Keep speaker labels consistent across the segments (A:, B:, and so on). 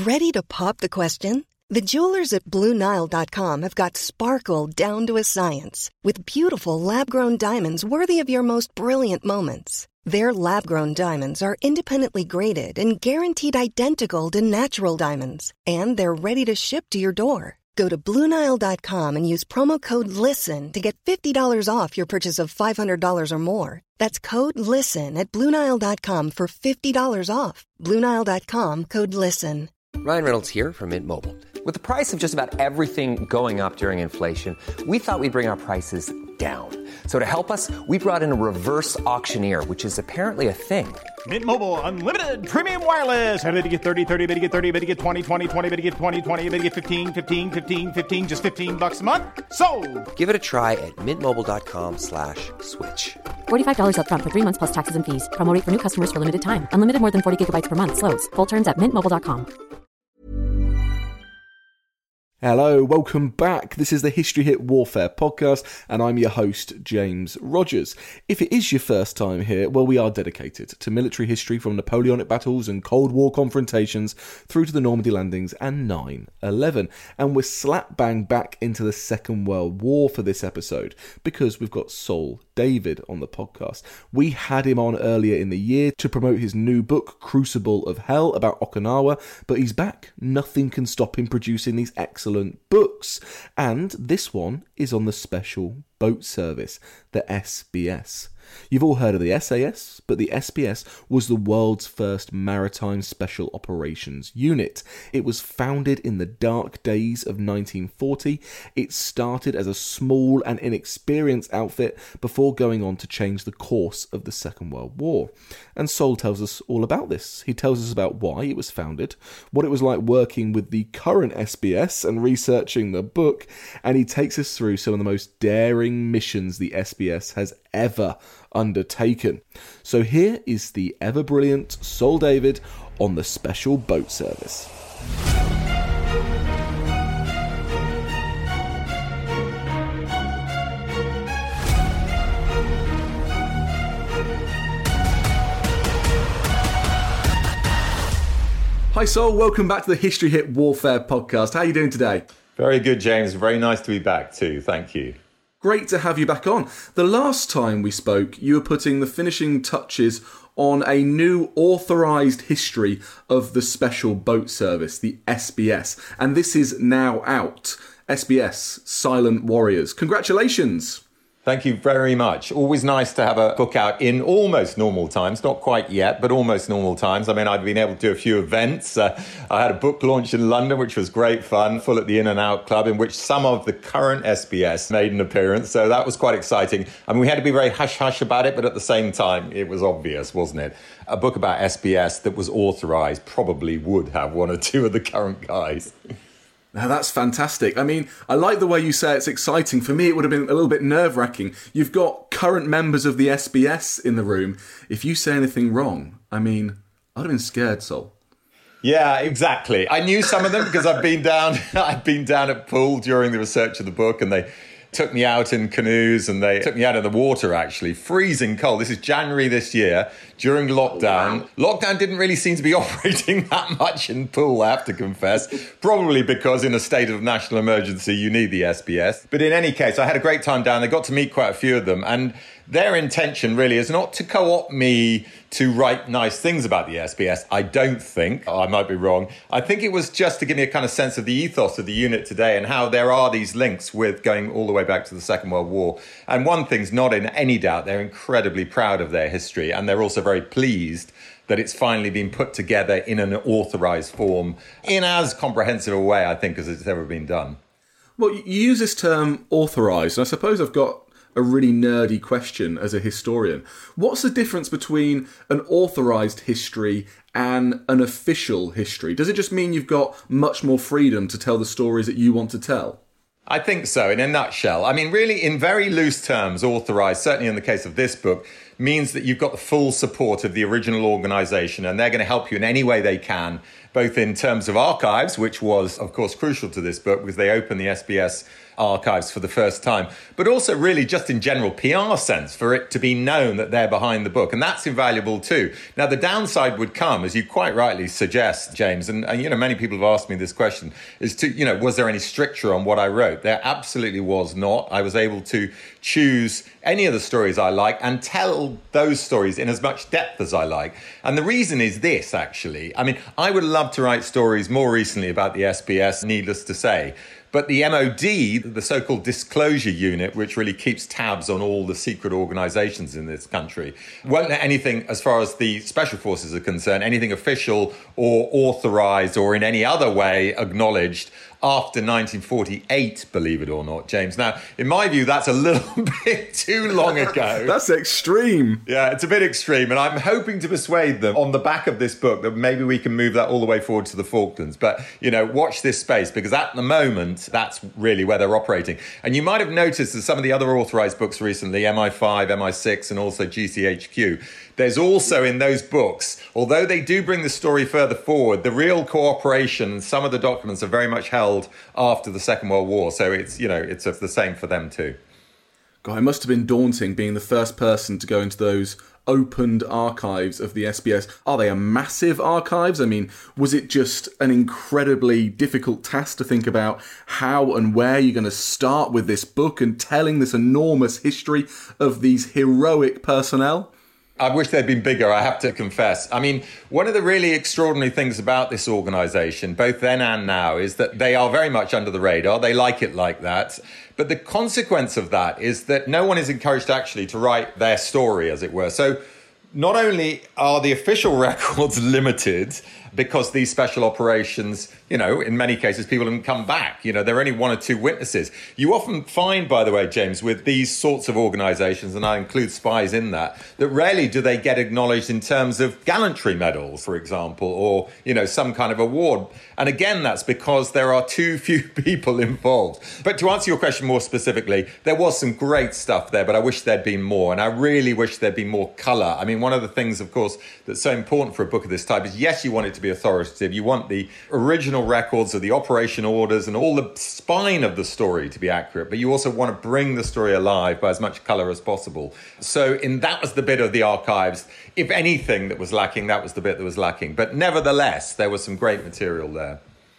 A: Ready to pop the question? The jewelers at BlueNile.com have got sparkle down to a science with beautiful lab-grown diamonds worthy of your most brilliant moments. Their lab-grown diamonds are independently graded and guaranteed identical to natural diamonds, and they're ready to ship to your door. Go to BlueNile.com and use promo code LISTEN to get $50 off your purchase of $500 or more. That's code LISTEN at BlueNile.com for $50 off. BlueNile.com, code LISTEN.
B: Ryan Reynolds here from Mint Mobile. With the price of just about everything going up during inflation, we thought we'd bring our prices down. So to help us, we brought in a reverse auctioneer, which is apparently a thing.
C: Mint Mobile Unlimited Premium Wireless. How to get 30, 30, bit to get 30, bit to get 20, 20, 20, bit to get 20, 20, bit to get 15, 15, 15, 15, just $15 a month? Sold!
B: Give it a try at mintmobile.com/switch.
D: $45 up front for 3 months plus taxes and fees. Promo rate for new customers for limited time. Unlimited more than 40 gigabytes per month. Slows full terms at mintmobile.com.
E: Hello, welcome back. This is the History Hit Warfare podcast, and I'm your host, James Rogers. If it is your first time here, well, we are dedicated to military history from Napoleonic battles and Cold War confrontations through to the Normandy landings and 9/11. And we're slap bang back into the Second World War for this episode because we've got Saul David on the podcast. We had him on earlier in the year to promote his new book, Crucible of Hell, about Okinawa, but he's back. Nothing can stop him producing these excellent books, and this one is on the Special Boat Service, the SBS. You've all heard of the SAS, but the SBS was the world's first maritime special operations unit. It was founded in the dark days of 1940. It started as a small and inexperienced outfit before going on to change the course of the Second World War. And Sol tells us all about this. He tells us about why it was founded, what it was like working with the current SBS and researching the book, and he takes us through some of the most daring missions the SBS has ever undertaken. So here is the ever-brilliant Saul David on the Special Boat Service. Hi Saul, welcome back to the History Hit Warfare podcast. How are you doing today?
F: Very good, James. Very nice to be back too. Thank you.
E: Great to have you back on. The last time we spoke, you were putting the finishing touches on a new authorised history of the Special Boat Service, the SBS, and this is now out. SBS, Silent Warriors. Congratulations.
F: Thank you very much. Always nice to have a book out in almost normal times. Not quite yet, but almost normal times. I mean, I've been able to do a few events. I had a book launch in London, which was great fun, full at the In and Out Club, in which some of the current SBS made an appearance. So that was quite exciting. I mean, we had to be very hush-hush about it, but at the same time, it was obvious, wasn't it? A book about SBS that was authorised probably would have one or two of the current guys.
E: Now that's fantastic. I mean, I like the way you say it's exciting. For me, it would have been a little bit nerve-wracking. You've got current members of the SBS in the room. If you say anything wrong, I mean, I'd have been scared, Sol.
F: Yeah, exactly. I knew some of them because I've been down at Poole during the research of the book, and they took me out in canoes and they took me out of the water, actually. Freezing cold. This is January this year, during lockdown. Oh, wow. Lockdown didn't really seem to be operating that much in Poole, I have to confess. Probably because in a state of national emergency, you need the SBS. But in any case, I had a great time down. I got to meet quite a few of them. And their intention really is not to co-opt me to write nice things about the SBS. I don't think. I might be wrong. I think it was just to give me a kind of sense of the ethos of the unit today and how there are these links with going all the way back to the Second World War. And one thing's not in any doubt, they're incredibly proud of their history, and they're also very pleased that it's finally been put together in an authorised form in as comprehensive a way, I think, as it's ever been done.
E: Well, you use this term authorised, and I suppose I've got a really nerdy question as a historian. What's the difference between an authorised history and an official history? Does it just mean you've got much more freedom to tell the stories that you want to tell?
F: I think so, in a nutshell. I mean, really, in very loose terms, authorised, certainly in the case of this book, means that you've got the full support of the original organisation, and they're going to help you in any way they can, both in terms of archives, which was, of course, crucial to this book because they opened the SBS archives for the first time, but also really just in general PR sense for it to be known that they're behind the book. And that's invaluable too. Now, the downside would come, as you quite rightly suggest, James, and many people have asked me this question, is to, was there any stricture on what I wrote? There absolutely was not. I was able to choose any of the stories I like and tell those stories in as much depth as I like. And the reason is this, actually. I mean, I would love to write stories more recently about the SBS, needless to say. But the MOD, the so-called disclosure unit, which really keeps tabs on all the secret organisations in this country, won't let anything, as far as the special forces are concerned, anything official or authorised or in any other way acknowledged after 1948, believe it or not, James. Now, in my view, that's a little bit too long ago.
E: That's extreme.
F: Yeah, it's a bit extreme. And I'm hoping to persuade them on the back of this book that maybe we can move that all the way forward to the Falklands. But, watch this space, because at the moment, that's really where they're operating. And you might have noticed that some of the other authorised books recently, MI5, MI6, and also GCHQ, there's also in those books, although they do bring the story further forward, the real cooperation, some of the documents are very much held after the Second World War. So it's the same for them too.
E: God, it must have been daunting being the first person to go into those opened archives of the SBS. Are they a massive archives? I mean, was it just an incredibly difficult task to think about how and where you're going to start with this book and telling this enormous history of these heroic personnel?
F: I wish they'd been bigger, I have to confess. I mean, one of the really extraordinary things about this organisation, both then and now, is that they are very much under the radar. They like it like that. But the consequence of that is that no one is encouraged actually to write their story, as it were. So not only are the official records limited because these special operations, in many cases, people haven't come back. There are only one or two witnesses. You often find, by the way, James, with these sorts of organisations, and I include spies in that rarely do they get acknowledged in terms of gallantry medals, for example, or, some kind of award. And again, that's because there are too few people involved. But to answer your question more specifically, there was some great stuff there, but I wish there'd been more. And I really wish there'd been more colour. I mean, one of the things, of course, that's so important for a book of this type is, yes, you want it to be authoritative. You want the original records of the operation orders and all the spine of the story to be accurate, but you also want to bring the story alive by as much colour as possible. So that was the bit of the archives, if anything, that was lacking. That was the bit that was lacking. But nevertheless, there was some great material there.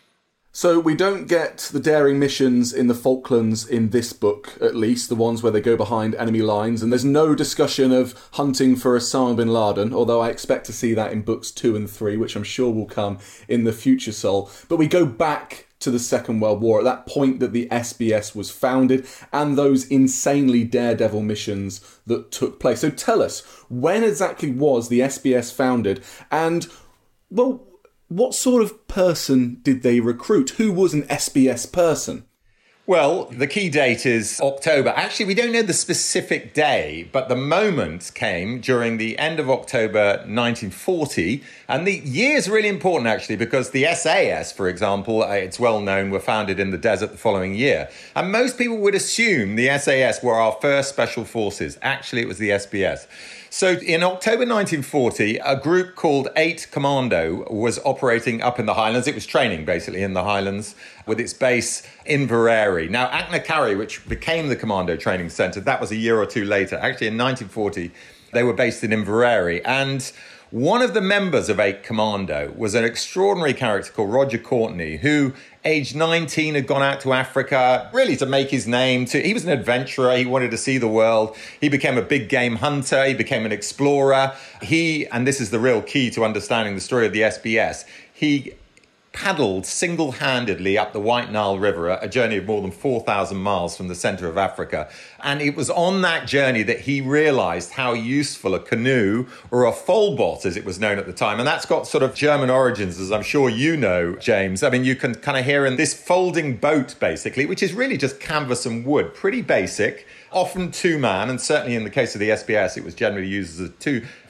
E: So we don't get the daring missions in the Falklands in this book, at least, the ones where they go behind enemy lines, and there's no discussion of hunting for Osama bin Laden, although I expect to see that in books 2 and 3, which I'm sure will come in the future, Sol. But we go back to the Second World War, at that point that the SBS was founded, and those insanely daredevil missions that took place. So tell us, when exactly was the SBS founded, and, well, what sort of person did they recruit? Who was an SBS person?
F: Well, the key date is October. Actually, we don't know the specific day, but the moment came during the end of October 1940. And the year is really important, actually, because the SAS, for example, it's well known, were founded in the desert the following year. And most people would assume the SAS were our first special forces. Actually, it was the SBS. So in October 1940, a group called 8 Commando was operating up in the Highlands. It was training, basically, in the Highlands with its base in Inverary. Now, Achnacarry, which became the Commando Training Centre, that was a year or two later. Actually, in 1940, they were based in Inverary. And one of the members of 8 Commando was an extraordinary character called Roger Courtney, who, aged 19, had gone out to Africa, really to make his name. He was an adventurer. He wanted to see the world. He became a big game hunter. He became an explorer. And this is the real key to understanding the story of the SBS, he paddled single-handedly up the White Nile River, a journey of more than 4,000 miles from the centre of Africa. And it was on that journey that he realised how useful a canoe, or a folbot as it was known at the time, and that's got sort of German origins, as I'm sure you know, James. I mean, you can kind of hear in this folding boat, basically, which is really just canvas and wood, pretty basic, often two-man, and certainly in the case of the SBS, it was generally used as a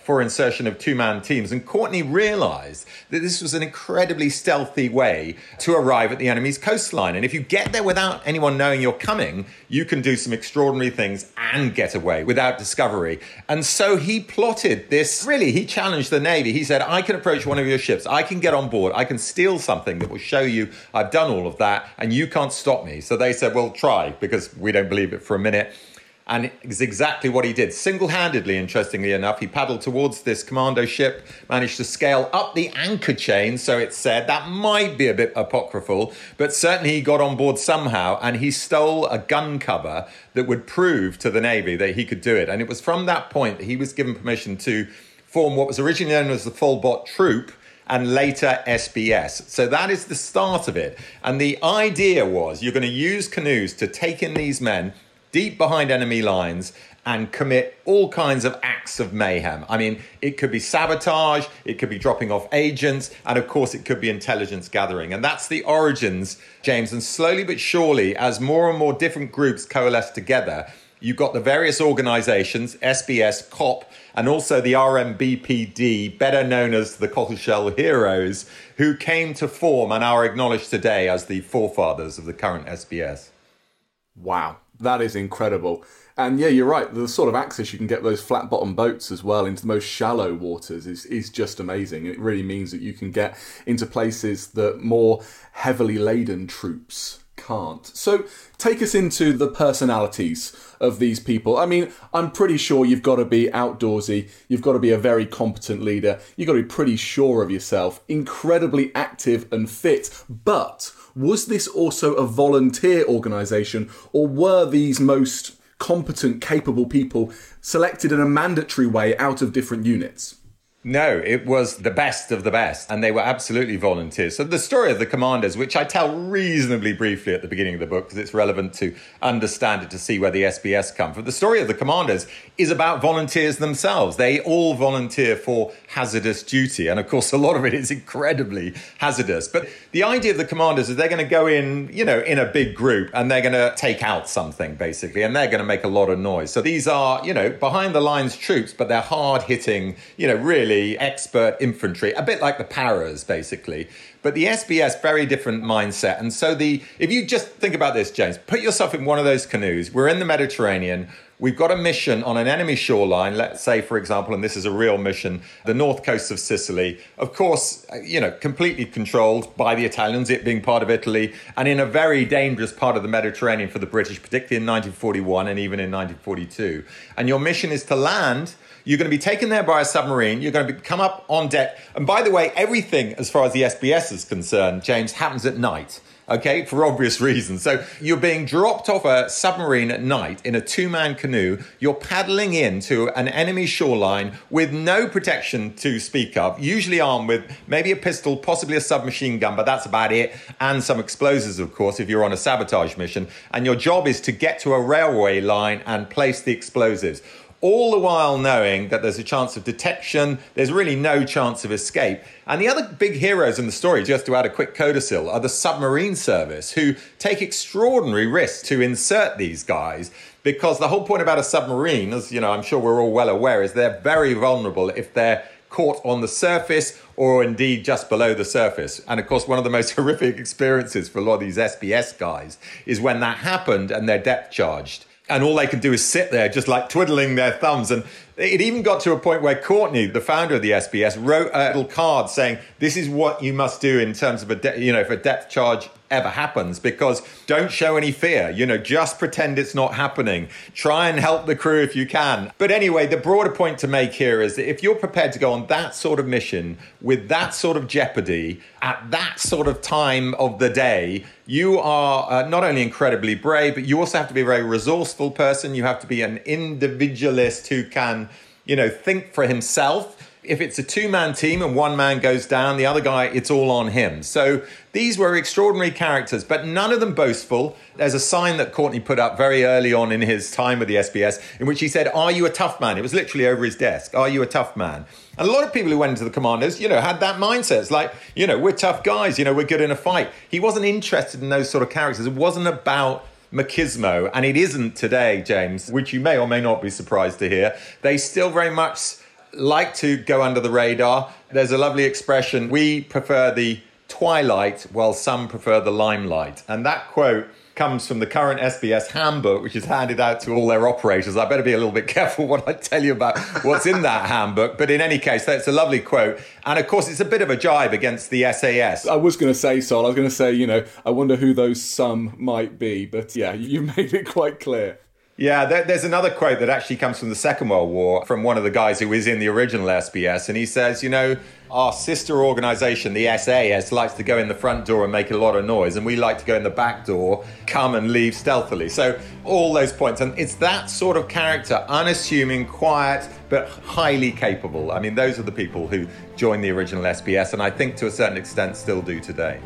F: for insertion of two-man teams. And Courtney realized that this was an incredibly stealthy way to arrive at the enemy's coastline. And if you get there without anyone knowing you're coming, you can do some extraordinary things and get away without discovery. And so he plotted this. Really, he challenged the Navy. He said, I can approach one of your ships. I can get on board. I can steal something that will show you I've done all of that and you can't stop me. So they said, well, try, because we don't believe it for a minute. And it's exactly what he did. Single-handedly, interestingly enough, he paddled towards this commando ship, managed to scale up the anchor chain, so it's said. That might be a bit apocryphal, but certainly he got on board somehow, and he stole a gun cover that would prove to the Navy that he could do it. And it was from that point that he was given permission to form what was originally known as the Folbot Troop, and later SBS. So that is the start of it. And the idea was you're going to use canoes to take in these men deep behind enemy lines and commit all kinds of acts of mayhem. I mean, it could be sabotage, it could be dropping off agents, and of course it could be intelligence gathering. And that's the origins, James. And slowly but surely, as more and more different groups coalesce together, you've got the various organizations, SBS, COP, and also the RMBPD, better known as the Cockleshell Heroes, who came to form and are acknowledged today as the forefathers of the current SBS.
E: Wow, that is incredible. And yeah, you're right. The sort of access you can get those flat-bottom boats as well into the most shallow waters is just amazing. It really means that you can get into places that more heavily laden troops can't. So take us into the personalities of these people. I mean, I'm pretty sure you've got to be outdoorsy. You've got to be a very competent leader. You've got to be pretty sure of yourself, incredibly active and fit. But was this also a volunteer organisation, or were these most competent, capable people selected in a mandatory way out of different units?
F: No, it was the best of the best, and they were absolutely volunteers. So the story of the commanders, which I tell reasonably briefly at the beginning of the book because it's relevant to understand it, to see where the SBS come from. The story of the commanders is about volunteers themselves. They all volunteer for hazardous duty, and of course a lot of it is incredibly hazardous. But the idea of the commanders is they're going to go in, in a big group, and they're going to take out something, basically, and they're going to make a lot of noise. So these are, behind the lines troops, but they're hard-hitting, really expert infantry, a bit like the Paras, basically. But the SBS, very different mindset. And so if you just think about this, James, put yourself in one of those canoes. We're in the Mediterranean. We've got a mission on an enemy shoreline, let's say, for example, and this is a real mission, the north coast of Sicily. Of course, completely controlled by the Italians, it being part of Italy, and in a very dangerous part of the Mediterranean for the British, particularly in 1941 and even in 1942. And your mission is to land. You're going to be taken there by a submarine. You're going to come up on deck. And by the way, everything, as far as the SBS is concerned, James, happens at night. Okay, for obvious reasons. So you're being dropped off a submarine at night in a two-man canoe. You're paddling into an enemy shoreline with no protection to speak of, usually armed with maybe a pistol, possibly a submachine gun, but that's about it. And some explosives, of course, if you're on a sabotage mission. And your job is to get to a railway line and place the explosives. All the while knowing that there's a chance of detection, there's really no chance of escape. And the other big heroes in the story, just to add a quick codicil, are the submarine service, who take extraordinary risks to insert these guys, because the whole point about a submarine, as I'm sure we're all well aware, is they're very vulnerable if they're caught on the surface or indeed just below the surface. And of course, one of the most horrific experiences for a lot of these SBS guys is when that happened and they're depth charged. And all they can do is sit there just like twiddling their thumbs. And it even got to a point where Courtney, the founder of the SBS, wrote a little card saying, this is what you must do in terms of if a depth charge ever happens, because don't show any fear, just pretend it's not happening. Try and help the crew if you can. But anyway, the broader point to make here is that if you're prepared to go on that sort of mission with that sort of jeopardy at that sort of time of the day, you are not only incredibly brave, but you also have to be a very resourceful person. You have to be an individualist who can, think for himself. If it's a two-man team and one man goes down, the other guy, it's all on him. So these were extraordinary characters, but none of them boastful. There's a sign that Courtney put up very early on in his time with the SBS in which he said, "Are you a tough man?" It was literally over his desk. "Are you a tough man?" And a lot of people who went into the commandos, had that mindset. It's like, we're tough guys, we're good in a fight. He wasn't interested in those sort of characters. It wasn't about machismo, and it isn't today, James, which you may or may not be surprised to hear. They still very much like to go under the radar. There's a lovely expression, we prefer the twilight while some prefer the limelight. And that quote comes from the current SBS handbook, which is handed out to all their operators. I better be a little bit careful what I tell you about what's in that handbook. But in any case, that's a lovely quote. And of course, it's a bit of a jibe against the SAS.
E: I was going to say, Sol, I was going to say, I wonder who those some might be. But yeah, you made it quite clear.
F: Yeah, there's another quote that actually comes from the Second World War from one of the guys who was in the original SBS. And he says, our sister organisation, the SAS, likes to go in the front door and make a lot of noise. And we like to go in the back door, come and leave stealthily. So all those points. And it's that sort of character, unassuming, quiet, but highly capable. I mean, those are the people who joined the original SBS. And I think to a certain extent still do today.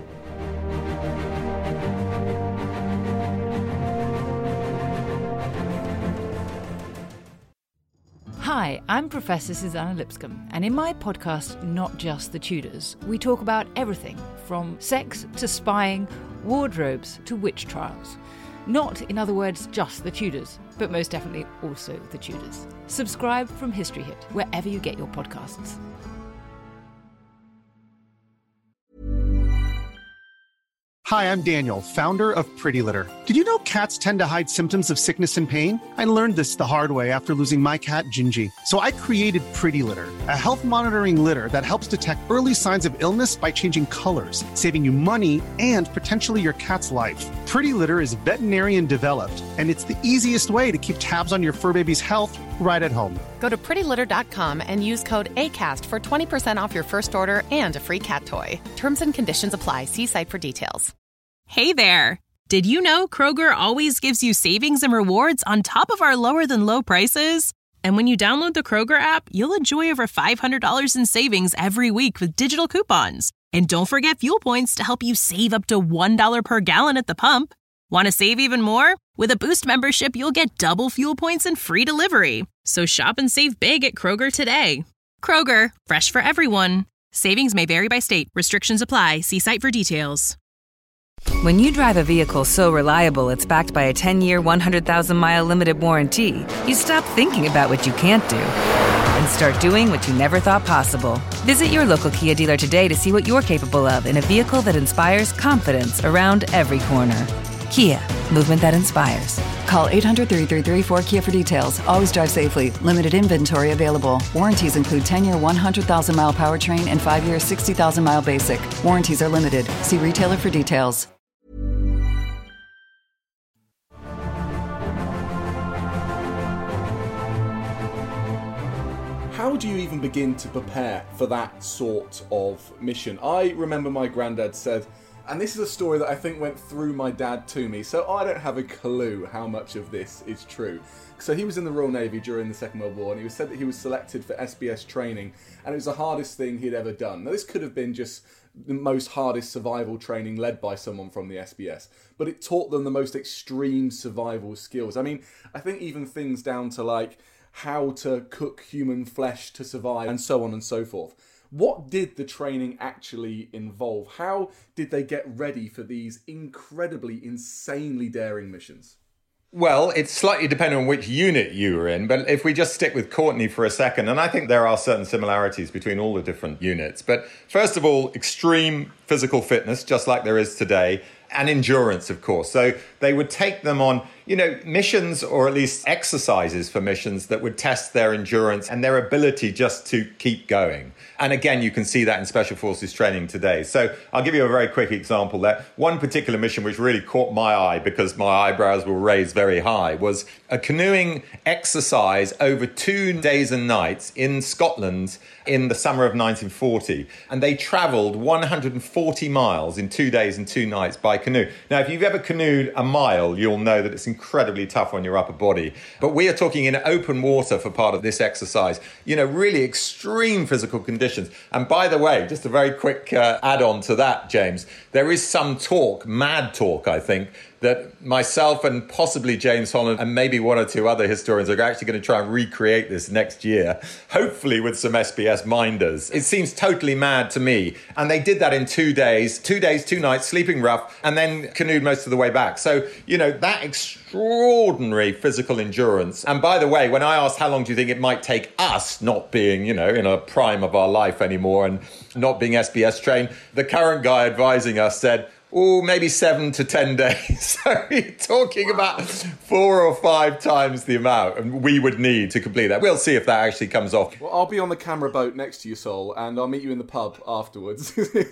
G: Hi, I'm Professor Susanna Lipscomb, and in my podcast, Not Just the Tudors, we talk about everything from sex to spying, wardrobes to witch trials. Not, in other words, just the Tudors, but most definitely also the Tudors. Subscribe from History Hit, wherever you get your podcasts.
H: Hi, I'm Daniel, founder of Pretty Litter. Did you know cats tend to hide symptoms of sickness and pain? I learned this the hard way after losing my cat, Gingy. So I created Pretty Litter, a health monitoring litter that helps detect early signs of illness by changing colors, saving you money and potentially your cat's life. Pretty Litter is veterinarian developed, and it's the easiest way to keep tabs on your fur baby's health right at home.
I: Go to prettylitter.com and use code ACAST for 20% off your first order and a free cat toy. Terms and conditions apply. See site for details.
J: Hey there! Did you know Kroger always gives you savings and rewards on top of our lower-than-low prices? And when you download the Kroger app, you'll enjoy over $500 in savings every week with digital coupons. And don't forget fuel points to help you save up to $1 per gallon at the pump. Want to save even more? With a Boost membership, you'll get double fuel points and free delivery. So shop and save big at Kroger today. Kroger, fresh for everyone. Savings may vary by state. Restrictions apply. See site for details.
K: When you drive a vehicle so reliable it's backed by a 10-year, 100,000-mile limited warranty, you stop thinking about what you can't do and start doing what you never thought possible. Visit your local Kia dealer today to see what you're capable of in a vehicle that inspires confidence around every corner. Kia, movement that inspires.
L: Call 800-333-4KIA for details. Always drive safely. Limited inventory available. Warranties include 10-year 100,000-mile powertrain and 5-year 60,000-mile basic. Warranties are limited. See retailer for details.
E: How do you even begin to prepare for that sort of mission? I remember my granddad said, and this is a story that I think went through my dad to me, so I don't have a clue how much of this is true. So he was in the Royal Navy during the Second World War, and he was said that he was selected for SBS training, and it was the hardest thing he'd ever done. Now this could have been just the most hardest survival training led by someone from the SBS, but it taught them the most extreme survival skills. I mean, I think even things down to like how to cook human flesh to survive and so on and so forth. What did the training actually involve? How did they get ready for these incredibly, insanely daring missions?
F: Well, it's slightly dependent on which unit you were in, but if we just stick with Courtney for a second, and I think there are certain similarities between all the different units. But first of all, extreme physical fitness, just like there is today, and endurance, of course. So they would take them on, missions, or at least exercises for missions that would test their endurance and their ability just to keep going. And again, you can see that in Special Forces training today. So I'll give you a very quick example there. One particular mission which really caught my eye because my eyebrows were raised very high was a canoeing exercise over 2 days and nights in Scotland in the summer of 1940. And they travelled 140 miles in 2 days and 2 nights by canoe. Now, if you've ever canoed a mile, you'll know that it's incredibly tough on your upper body. But we are talking in open water for part of this exercise. Really extreme physical conditions. And by the way, just a very quick add-on to that, James, there is some talk, mad talk, I think, that myself and possibly James Holland and maybe one or two other historians are actually going to try and recreate this next year, hopefully with some SBS minders. It seems totally mad to me. And they did that in 2 days, 2 nights, sleeping rough, and then canoed most of the way back. So, that extraordinary physical endurance. And by the way, when I asked how long do you think it might take us, not being, in a prime of our life anymore and not being SBS trained, the current guy advising us said, maybe 7 to 10 days. So you're talking about 4 or 5 times the amount we would need to complete that. We'll see if that actually comes off.
E: Well, I'll be on the camera boat next to you, Sol, and I'll meet you in the pub afterwards.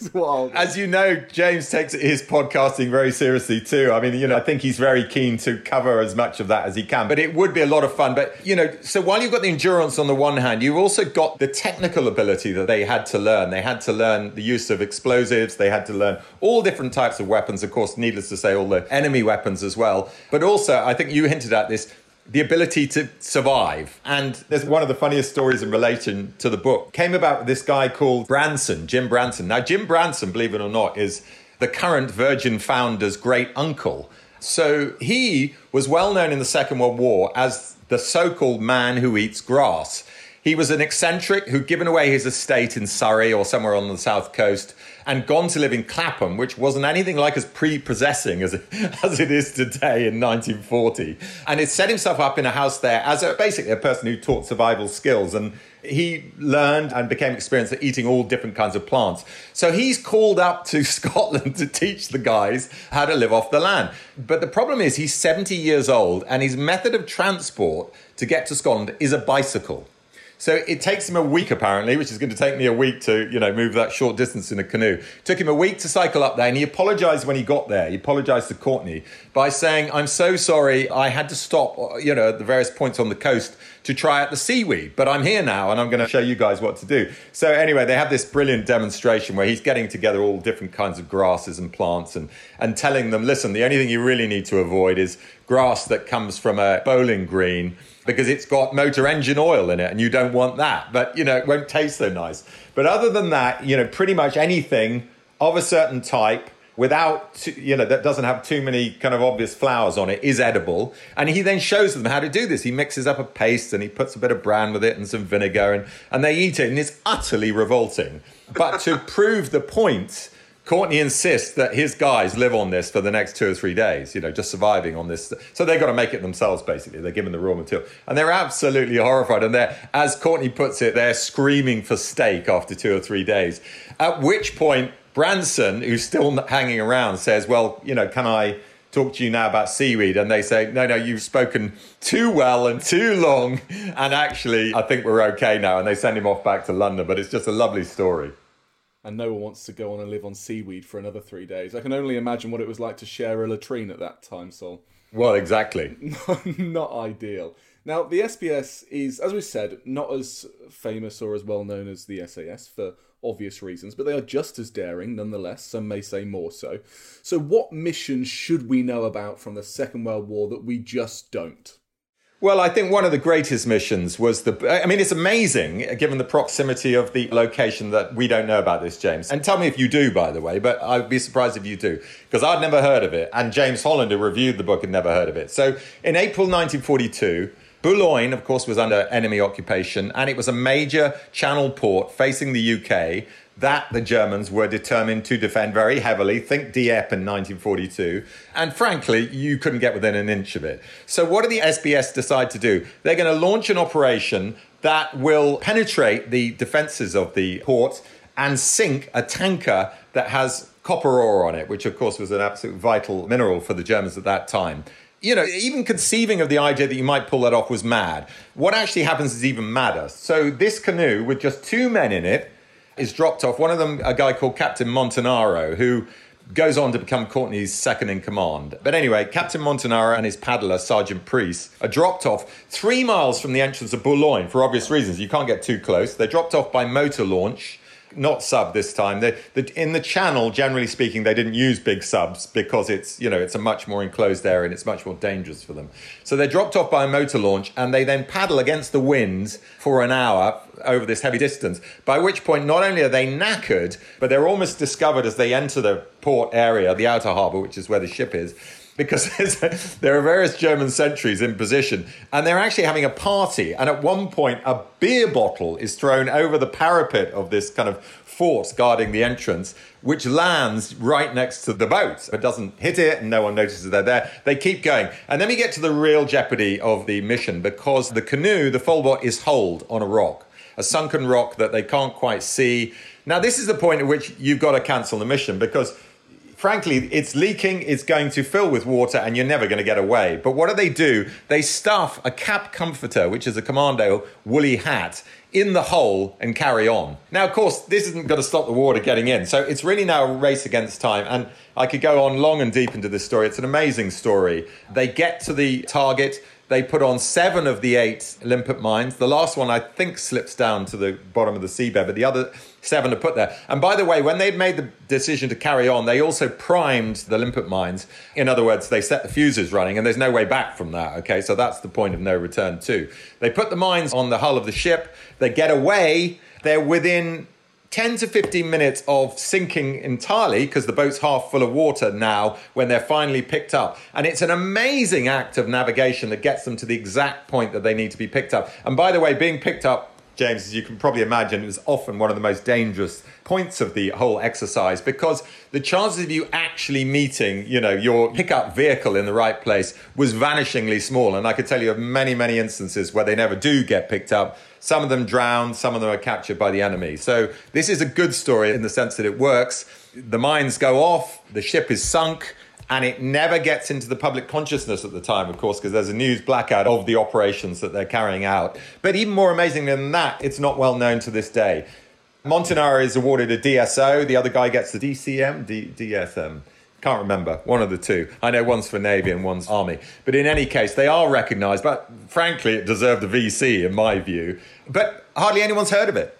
F: As you know, James takes his podcasting very seriously too. I mean, I think he's very keen to cover as much of that as he can. But it would be a lot of fun. But, so while you've got the endurance on the one hand, you've also got the technical ability that they had to learn. They had to learn the use of explosives. They had to learn all different types of weapons, of course, needless to say, all the enemy weapons as well. But also, I think you hinted at this, the ability to survive. And there's one of the funniest stories in relation to the book came about with this guy called Branson, Jim Branson. Now, Jim Branson, believe it or not, is the current Virgin founder's great uncle. So he was well known in the Second World War as the so-called man who eats grass. He was an eccentric who'd given away his estate in Surrey or somewhere on the south coast and gone to live in Clapham, which wasn't anything like as prepossessing as it is today in 1940. And it set himself up in a house there as basically a person who taught survival skills. And he learned and became experienced at eating all different kinds of plants. So he's called up to Scotland to teach the guys how to live off the land. But the problem is he's 70 years old and his method of transport to get to Scotland is a bicycle. So it takes him a week, apparently, which is going to take me a week to, move that short distance in a canoe. Took him a week to cycle up there, and he apologised when he got there. He apologised to Courtney by saying, I'm so sorry, I had to stop, at the various points on the coast to try out the seaweed, but I'm here now, and I'm going to show you guys what to do. So anyway, they have this brilliant demonstration where he's getting together all different kinds of grasses and plants and telling them, listen, the only thing you really need to avoid is grass that comes from a bowling green, because it's got motor engine oil in it and you don't want that. But, it won't taste so nice. But other than that, pretty much anything of a certain type without, that doesn't have too many kind of obvious flowers on it is edible. And he then shows them how to do this. He mixes up a paste and he puts a bit of bran with it and some vinegar and they eat it. And it's utterly revolting. But to prove the point, Courtney insists that his guys live on this for the next 2 or 3 days, just surviving on this. So they've got to make it themselves, basically. They're given the raw material. And they're absolutely horrified. And as Courtney puts it, they're screaming for steak after 2 or 3 days. At which point, Branson, who's still hanging around, says, well, can I talk to you now about seaweed? And they say, no, you've spoken too well and too long. And actually, I think we're okay now. And they send him off back to London. But it's just a lovely story.
E: And no one wants to go on and live on seaweed for another 3 days. I can only imagine what it was like to share a latrine at that time, Sol.
F: Well, exactly.
E: Not ideal. Now, the SBS is, as we said, not as famous or as well known as the SAS for obvious reasons, but they are just as daring, nonetheless. Some may say more so. So what missions should we know about from the Second World War that we just don't?
F: Well, I think one of the greatest missions was it's amazing, given the proximity of the location, that we don't know about this, James. And tell me if you do, by the way, but I'd be surprised if you do, because I'd never heard of it. And James Holland, who reviewed the book, had never heard of it. So in April 1942, Boulogne, of course, was under enemy occupation, and it was a major channel port facing the UK that the Germans were determined to defend very heavily. Think Dieppe in 1942. And frankly, you couldn't get within an inch of it. So what did the SBS decide to do? They're going to launch an operation that will penetrate the defences of the port and sink a tanker that has copper ore on it, which of course was an absolute vital mineral for the Germans at that time. Even conceiving of the idea that you might pull that off was mad. What actually happens is even madder. So this canoe with just 2 men in it is dropped off. One of them, a guy called Captain Montanaro, who goes on to become Courtney's second in command. But anyway, Captain Montanaro and his paddler, Sergeant Priest, are dropped off 3 miles from the entrance of Boulogne for obvious reasons. You can't get too close. They're dropped off by motor launch, not sub this time. In the channel, generally speaking, they didn't use big subs because it's a much more enclosed area and it's much more dangerous for them. So they're dropped off by a motor launch and they then paddle against the wind for an hour over this heavy distance, by which point not only are they knackered, but they're almost discovered as they enter the port area, the outer harbour, which is where the ship is. because there are various German sentries in position, and they're actually having a party. And at one point, a beer bottle is thrown over the parapet of this kind of fort guarding the entrance, which lands right next to the boat. It doesn't hit it, and no one notices they're there. They keep going. And then we get to the real jeopardy of the mission, because the canoe, the Folbot, is holed on a rock, a sunken rock that they can't quite see. Now, this is the point at which you've got to cancel the mission, because frankly, it's leaking, it's going to fill with water, and you're never going to get away. But what do? They stuff a cap comforter, which is a commando woolly hat, in the hole and carry on. Now, of course, this isn't going to stop the water getting in. So it's really now a race against time. And I could go on long and deep into this story. It's an amazing story. They get to the target. They put on 7 of the 8 limpet mines. The last one, I think, slips down to the bottom of the seabed, but the other 7 are put there. And by the way, when they'd made the decision to carry on, they also primed the limpet mines. In other words, they set the fuses running, and there's no way back from that, okay? So that's the point of no return too. They put the mines on the hull of the ship. They get away. They're within 10 to 15 minutes of sinking entirely, because the boat's half full of water now, when they're finally picked up. And it's an amazing act of navigation that gets them to the exact point that they need to be picked up. And by the way, being picked up, James, as you can probably imagine, is often one of the most dangerous points of the whole exercise, because the chances of you actually meeting, your pickup vehicle in the right place was vanishingly small. And I could tell you of many, many instances where they never do get picked up. Some of them drown, some of them are captured by the enemy. So this is a good story in the sense that it works. The mines go off, the ship is sunk, and it never gets into the public consciousness at the time, of course, because there's a news blackout of the operations that they're carrying out. But even more amazing than that, it's not well known to this day. Montanaro is awarded a DSO. The other guy gets the DCM, DSM. Can't remember, one of the two. I know one's for Navy and one's Army. But in any case, they are recognised. But frankly, it deserved a VC, in my view. But hardly anyone's heard of it.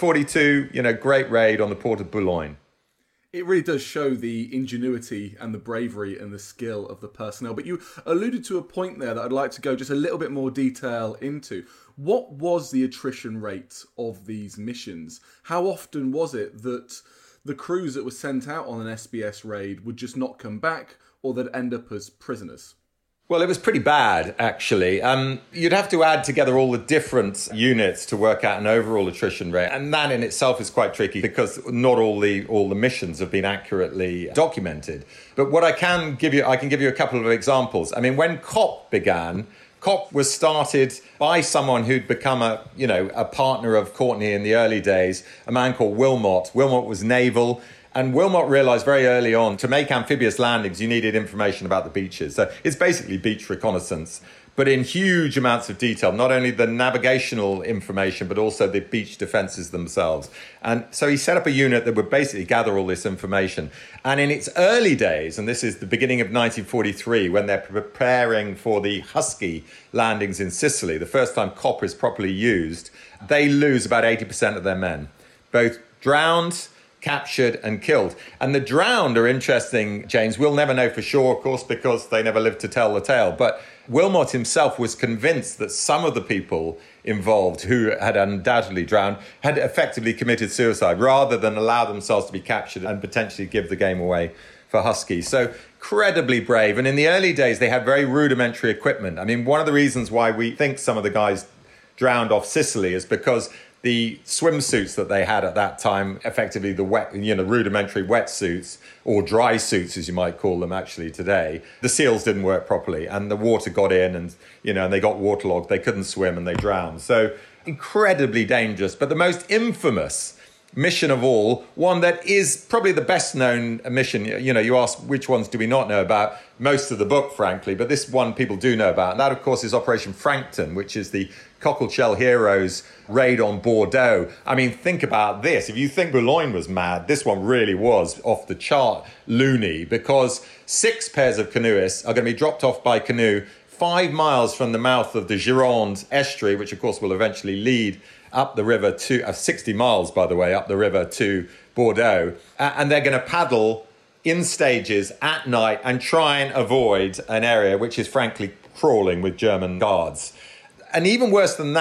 F: 1942, great raid on the port of Boulogne.
E: It really does show the ingenuity and the bravery and the skill of the personnel. But you alluded to a point there that I'd like to go just a little bit more detail into. What was the attrition rate of these missions? How often was it that the crews that were sent out on an SBS raid would just not come back, or they'd end up as prisoners?
F: Well, it was pretty bad, actually. You'd have to add together all the different units to work out an overall attrition rate. And that in itself is quite tricky, because not all the missions have been accurately documented. But what I can give you a couple of examples. I mean, when COP began, COP was started by someone who'd become a partner of Courtney in the early days, a man called Wilmot. Wilmot was naval. And Wilmot realised very early on, to make amphibious landings, you needed information about the beaches. So it's basically beach reconnaissance, but in huge amounts of detail, not only the navigational information, but also the beach defences themselves. And so he set up a unit that would basically gather all this information. And in its early days, and this is the beginning of 1943, when they're preparing for the Husky landings in Sicily, the first time copper is properly used, they lose about 80% of their men, both drowned, captured and killed. And the drowned are interesting, James. We'll never know for sure, of course, because they never lived to tell the tale. But Wilmot himself was convinced that some of the people involved who had undoubtedly drowned had effectively committed suicide rather than allow themselves to be captured and potentially give the game away for Husky. So incredibly brave. And in the early days, they had very rudimentary equipment. I mean, one of the reasons why we think some of the guys drowned off Sicily is because the swimsuits that they had at that time, effectively the wet, rudimentary wetsuits, or dry suits, as you might call them actually today, the seals didn't work properly, and the water got in, and and they got waterlogged. They couldn't swim, and they drowned. So incredibly dangerous. But the most infamous mission of all, one that is probably the best known mission. You ask which ones do we not know about? Most of the book, frankly, but this one people do know about. And that, of course, is Operation Frankton, which is the Cockleshell Heroes raid on Bordeaux. I mean, think about this. If you think Boulogne was mad, this one really was off the chart loony, because 6 pairs of canoeists are going to be dropped off by canoe 5 miles from the mouth of the Gironde estuary, which, of course, will eventually lead up the river to 60 miles, by the way, up the river to Bordeaux. And they're going to paddle in stages at night and try and avoid an area which is frankly crawling with German guards. And even worse than that,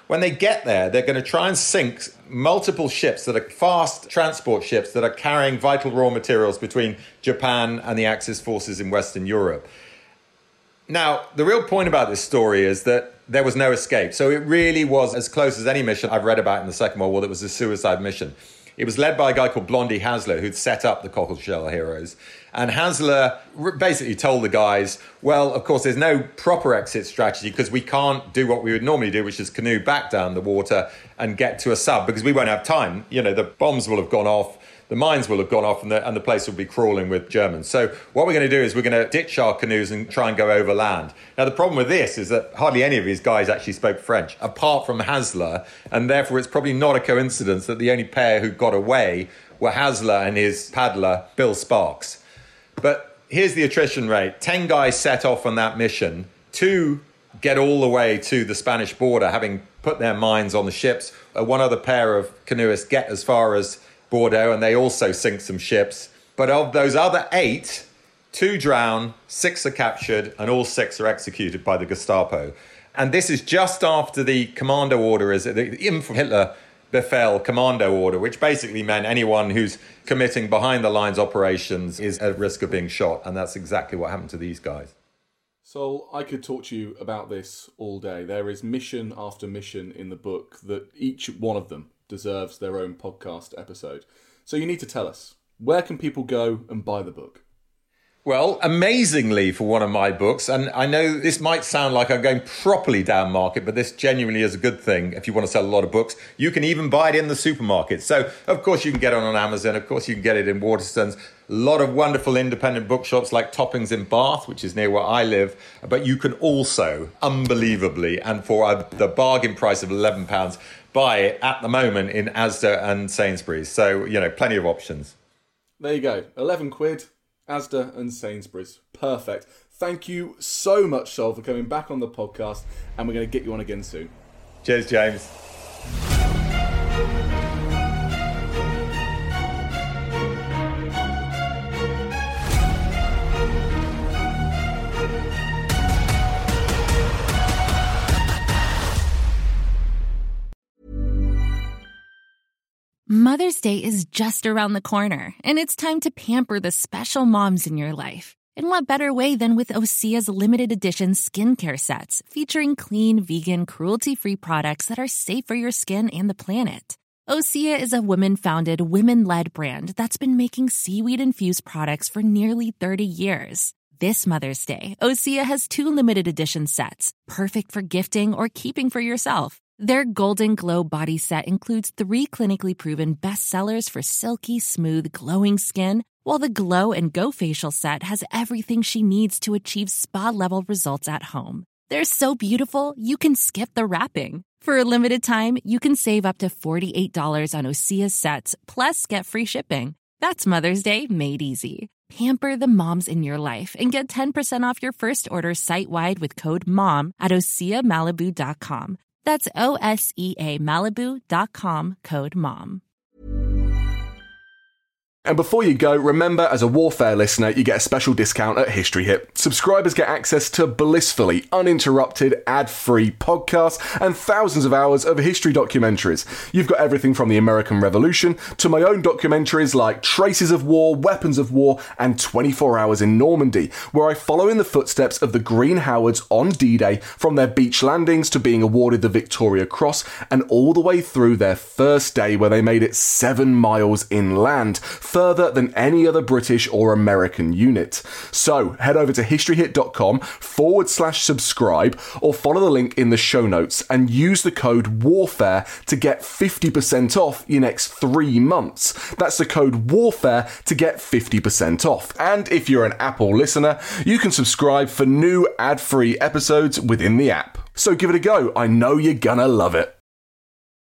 F: when they get there, they're going to try and sink multiple ships that are fast transport ships that are carrying vital raw materials between Japan and the Axis forces in Western Europe. Now, the real point about this story is that there was no escape. So it really was as close as any mission I've read about in the Second World War that was a suicide mission. It was led by a guy called Blondie Hasler, who'd set up the Cockleshell Heroes. And Hasler basically told the guys, well, of course, there's no proper exit strategy because we can't do what we would normally do, which is canoe back down the water and get to a sub because we won't have time. You know, the bombs will have gone off. The mines will have gone off and the place will be crawling with Germans. So what we're going to do is we're going to ditch our canoes and try and go overland. Now, the problem with this is that hardly any of these guys actually spoke French, apart from Hasler, and therefore it's probably not a coincidence that the only pair who got away were Hasler and his paddler, Bill Sparks. But here's the attrition rate. 10 guys set off on that mission. 2 get all the way to the Spanish border, having put their mines on the ships. One other pair of canoeists get as far as Bordeaux, and they also sink some ships. But of those other 8, 2 drown, 6 are captured, and all 6 are executed by the Gestapo. And this is just after the commando order, the Hitler Befehl commando order, which basically meant anyone who's committing behind-the-lines operations is at risk of being shot. And that's exactly what happened to these guys.
E: So I could talk to you about this all day. There is mission after mission in the book that each one of them deserves their own podcast episode. So you need to tell us, where can people go and buy the book?
F: Well, amazingly for one of my books, and I know this might sound like I'm going properly down market, but this genuinely is a good thing if you want to sell a lot of books. You can even buy it in the supermarket. So, of course, you can get it on Amazon. Of course, you can get it in Waterstones. A lot of wonderful independent bookshops like Toppings in Bath, which is near where I live. But you can also, unbelievably, and for the bargain price of £11, buy it at the moment in Asda and Sainsbury's. So, plenty of options.
E: There you go. 11 quid, Asda and Sainsbury's. Perfect. Thank you so much, Sol, for coming back on the podcast, and we're going to get you on again soon.
F: Cheers, James.
M: Mother's Day is just around the corner, and it's time to pamper the special moms in your life. And what better way than with Osea's limited edition skincare sets, featuring clean, vegan, cruelty-free products that are safe for your skin and the planet. Osea is a women-founded, women-led brand that's been making seaweed-infused products for nearly 30 years. This Mother's Day, Osea has 2 limited edition sets, perfect for gifting or keeping for yourself. Their Golden Glow body set includes 3 clinically proven bestsellers for silky, smooth, glowing skin, while the Glow and Go facial set has everything she needs to achieve spa-level results at home. They're so beautiful, you can skip the wrapping. For a limited time, you can save up to $48 on Osea's sets, plus get free shipping. That's Mother's Day made easy. Pamper the moms in your life and get 10% off your first order site-wide with code MOM at OseaMalibu.com. That's OSEA Malibu.com, code MOM.
E: And before you go, remember, as a Warfare listener, you get a special discount at History Hit. Subscribers get access to blissfully uninterrupted, ad-free podcasts and thousands of hours of history documentaries. You've got everything from the American Revolution to my own documentaries like Traces of War, Weapons of War, and 24 Hours in Normandy, where I follow in the footsteps of the Green Howards on D-Day, from their beach landings to being awarded the Victoria Cross, and all the way through their first day where they made it 7 miles inland, further than any other British or American unit. So head over to historyhit.com/subscribe or follow the link in the show notes and use the code WARFARE to get 50% off your next 3 months. That's the code WARFARE to get 50% off. And if you're an Apple listener, you can subscribe for new ad-free episodes within the app. So give it a go. I know you're gonna love it.